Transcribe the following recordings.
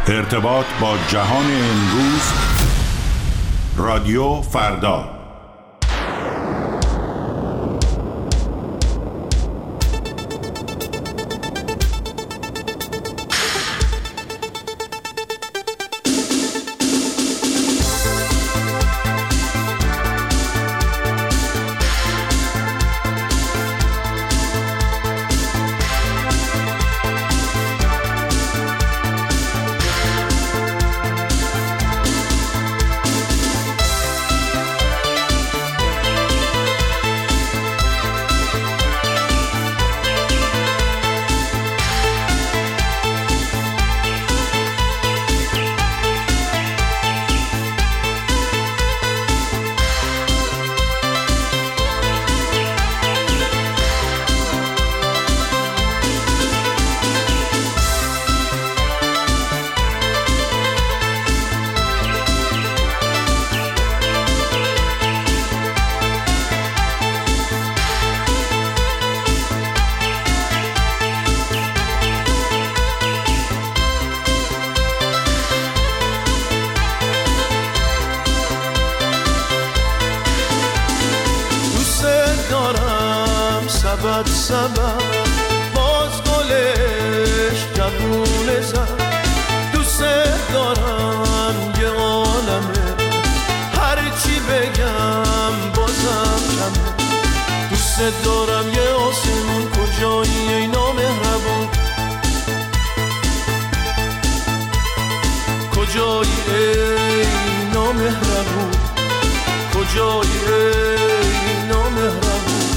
ارتباط با جهان امروز، رادیو فردا. سبب باز گلش جوونه زد. دوست دارم یه عالمه، هرچی بگم بازم کمه. دوست دارم یه آسمون، کجایی ای نامهربون؟ کجایی ای نامهربون؟ کجایی ای نامهربون؟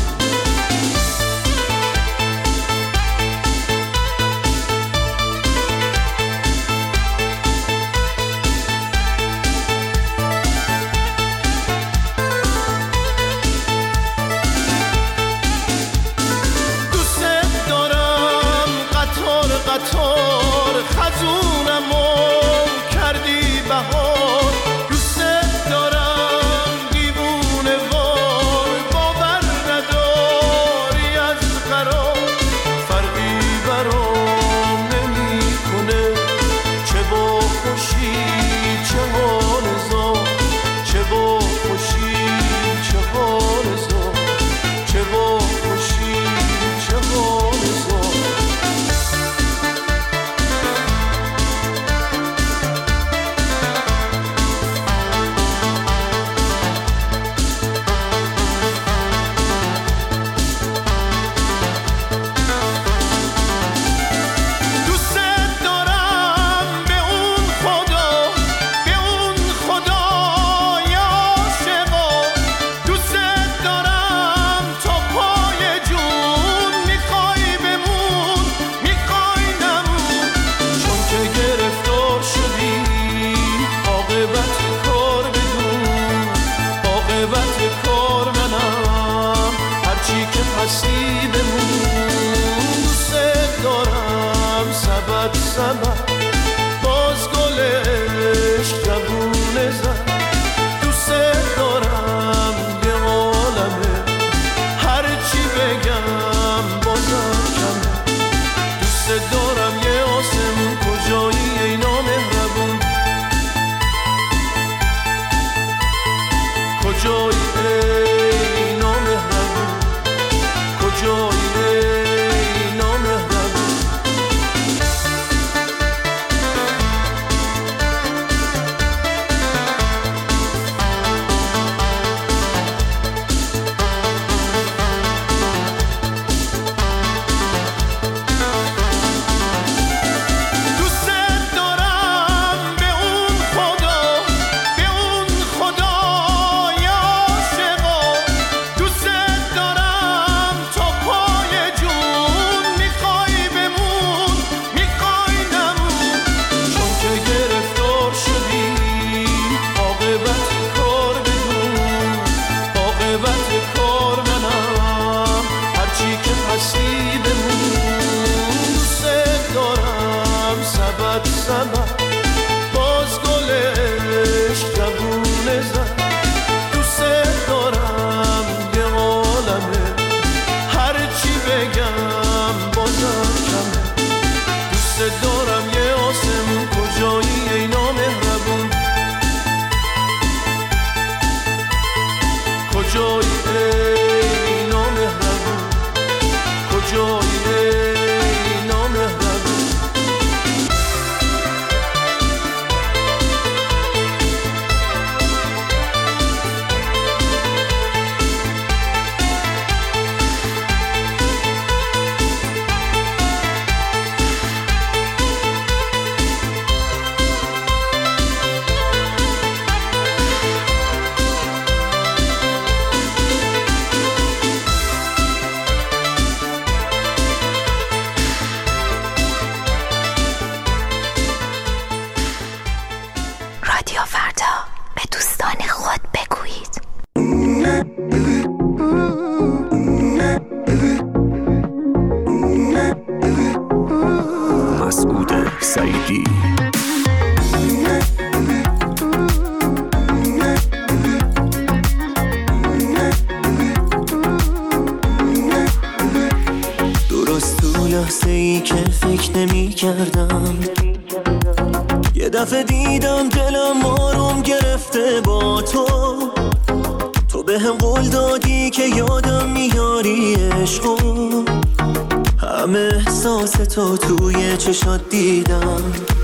قطار خزونمو کردی بهار. دوست دارم دیوونه وار، باور نداری از قرار. فرقی برام نمی کنه، چه با خوشی چه با نزار، چه با خوشی چه با نزار، چه با خوشی چه با نزار. سبب باز گلش جوونه زد. دوست دارم یه عالمه، هرچی بگم بازم کمه. دوست دارم یه آسمون، کجایی ای نامهربون؟ کجایی ای نامهربون؟ کجایی ای نامهربون؟ سبب باز گلش جوونه زد. دوست دارم یه عالمه، هرچی بگم بازم کمه. دوست دارم یه آسمون، کجایی رادیو فردا به دوستان خود بگویید. مسعود سعیدی. درست تو لحظه ای که فکر نمی کردم، یه دفعه دیدم دلم آروم گرفته با تو. تو به هم قول دادی که یادم میاری عشقو، همه احساس تو توی چشات دیدم.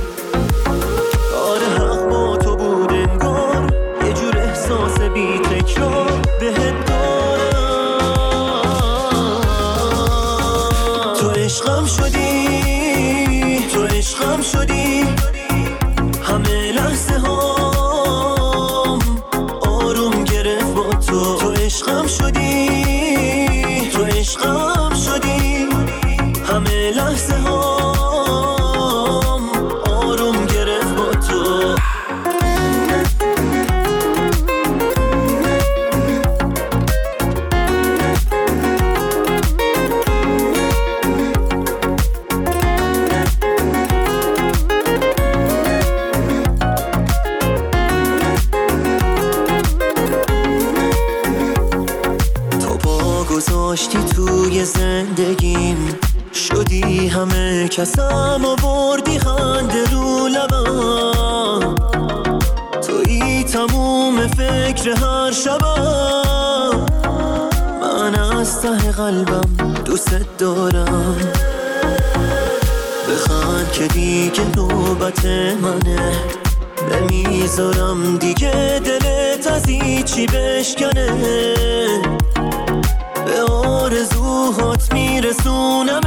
آره حق با تو بود انگار، یه جور احساس بی تکرار بهت دارم. تو عشقم شدی، تو عشقم شدی، همه لحظه هام آروم گرفت با تو. تو عشقم شدی، تو عشقم شدی، همه لحظه هام آروم گرفت با تو. تو پا گذاشتی توی زندگیم، شدی همه کسم آوردی خنده رو لبم. تویی تموم فکر هر شبم، من از ته قلبم دوست دارم. بخند که دیگه نوبت منه، نمیذارم دیگه دلت از هیچی بشکنه. به آرزوهات میرسونمت،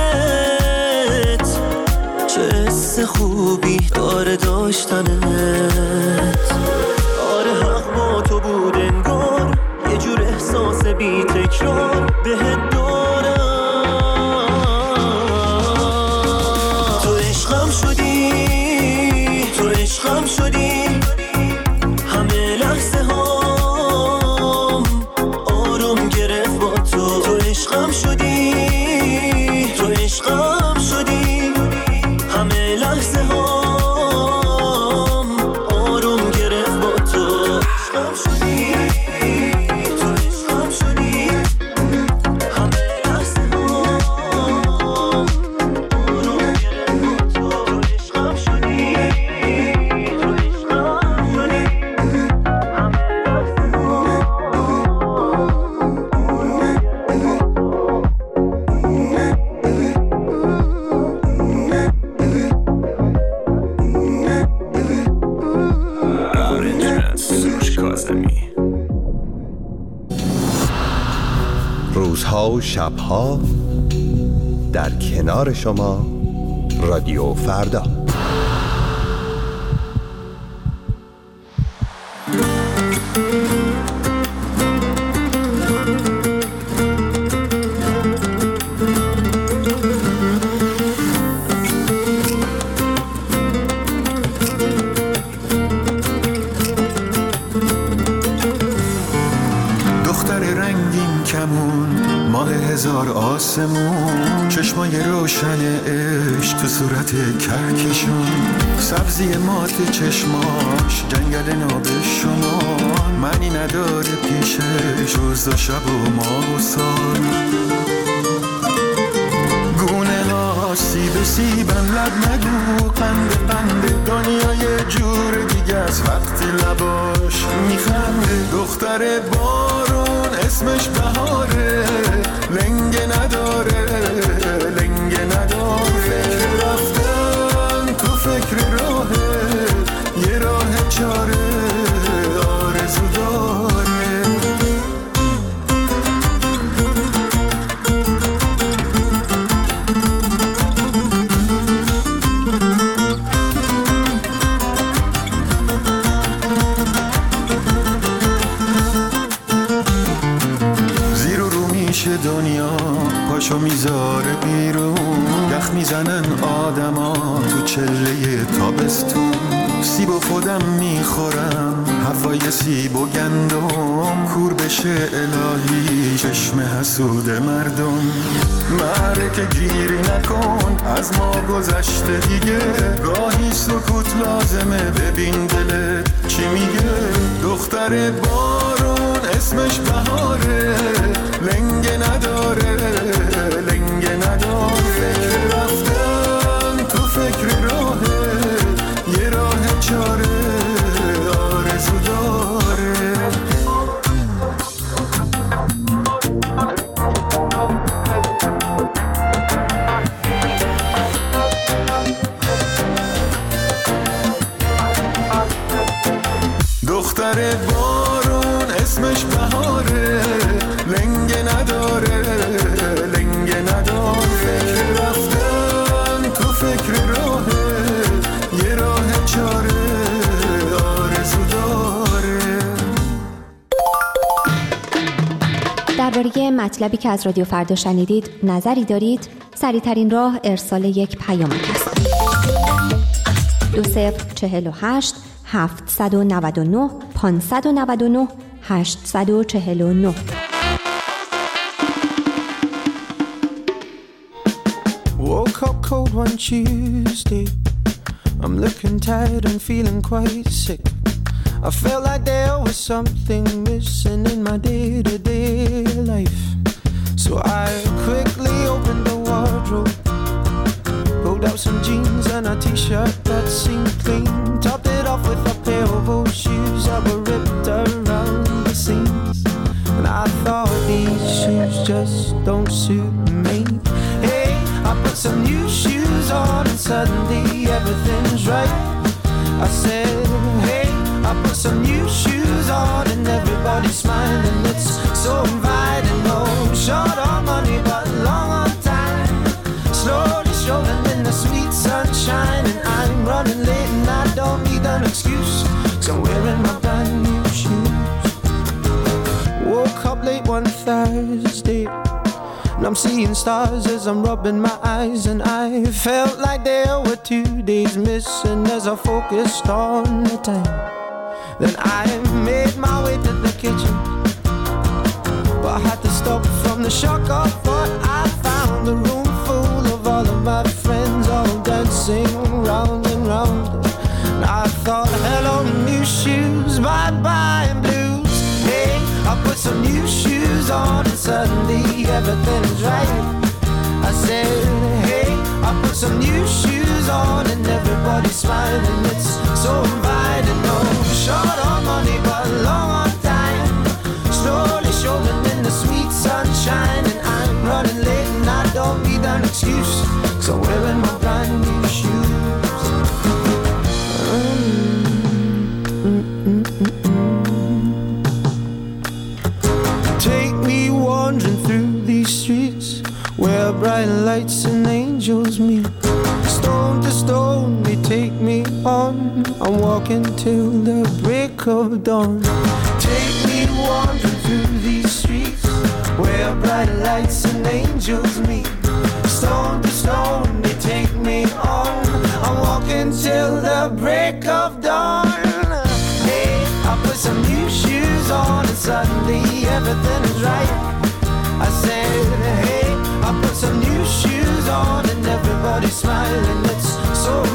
چه حس خوبی داره داشتنت. آره حق با تو بود انگار، یه جور احساس بی تکرار بهت دارم. تو عشقم شدی، تو عشقم شدی، همه لحظه هام آروم گرفت با تو. تو عشقم شدی، تو عشقم شدی، همه لحظه هام آروم گرفت با تو. عشقم شدی، تو عشقم شدی، همه لحظه هام آروم گرفت با تو. تو عشقم شدی، تو عشقم شدی، همه لحظه روزها و شبها در کنار شما رادیو فردا. هزار آسمون، چشمای روشن عشق تو صورت کهکشون، سبزی مات چشماش جنگل ناب شما، معنی نداره پیشش روز و شب و ماه و سال. گونه ها سیب سیبن لب نگو، قند قند دنیای جور دیگه از وقتی لباش میخنده. دختر بارون اسمش بهاره، لنگه نداره، لنگه نداره. فکر رفتن تو فکر راهه، یه راه چاره آرزو داره. دنیا پاشو میذاره بیرون، یخ میزنن آدما تو چله تابستون. سیب و خودم میخورم، هوای سیب و گندم، کور بشه الهی چشم حسود مردم. معرکه گیری نکن از ما گذشته دیگه، گاهی سکوت لازمه ببین دلت چی میگه. دختر بارون اسمش بهاره، لنگه نداره لنگه نداره. فکر رفتن تو فکر راهه، یه راه چاره آرزو داره. دختر بارون اسمش بهاره، لنگه نداره لنگه نداره. فکر رفتن تو فکر راهه، یه راه چاره آرزو داره. درباره مطلبی که از رادیو فردا شنیدید نظری دارید؟ سریع‌ترین راه ارسال یک پیامک است. 2048 799 599 849. Woke up cold one Tuesday, I'm looking tired and feeling quite sick. I felt like there was something missing in my day-to-day life. So I quickly opened the wardrobe, pulled out some jeans and a t-shirt that seemed clean, topped it off with a pair of old shoes that were ripped around the seams. And I thought these shoes just don't suit me. Hey, I put some new shoes on and suddenly everything's right. I said, hey, I put some new shoes on and everybody's smiling. It's so inviting, no short on money but long on time. Slowly strolling in the sweet sunshine, and I'm running late and I don't need an excuse, 'cause I'm wearing my brand new shoes. Woke up late one Thursday, and I'm seeing stars as I'm rubbing my eyes, and I felt like there were 2 days missing as I focused on the time. Then I made my way to the kitchen, but I had to stop from the shock of what I found. A room full of all of my friends all dancing round and round. And I thought, hello new shoes, bye-bye blues. Hey, I put some new shoes on and suddenly everything's right. I said, hey, I put some new shoes on and everybody's smiling. It's so inviting, no short on money but long on time. Slowly strolling in the sweet sunshine, and I'm running late and I don't need an excuse, 'cause I'm wearing my brand new shoes. Take me wandering through these streets where bright lights and angels meet. Stone to stone they take me on, I'm walking till the break of dawn. Take me wandering through these streets where bright lights and angels meet. Stone to stone they take me on, I'm walking till the break of dawn. Hey, I put some new shoes on and suddenly everything is right. I said, hey, I put some new shoes on and everybody's smiling. It's so